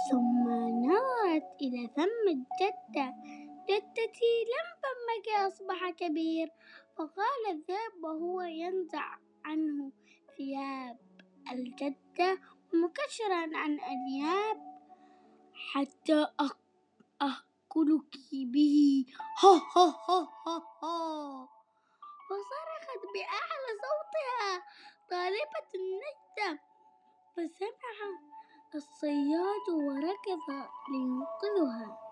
ثم نظرت إلى فم الجدة. جدتي لم فمك أصبح كبير. فقال الذئب وهو ينزع عنه ثياب الجدة مكشرا عن أنياب: حتى أأكلك به. ها ها ها ها ها. فصرخت بأعلى صوتها طالبة النجدة. فسمع الصياد وركض لينقذها.